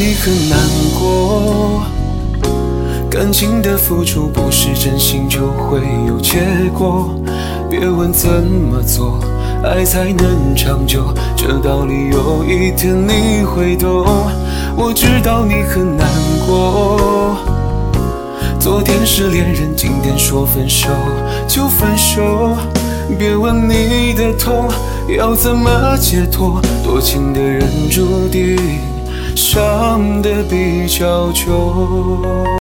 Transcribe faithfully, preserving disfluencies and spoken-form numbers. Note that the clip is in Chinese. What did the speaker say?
你很难过，感情的付出不是真心就会有结果，别问怎么做爱才能长久，这道理有一天你会懂。我知道你很难过，昨天是恋人，今天说分手就分手，别问你的痛要怎么解脱，多情的人注定伤得比较久。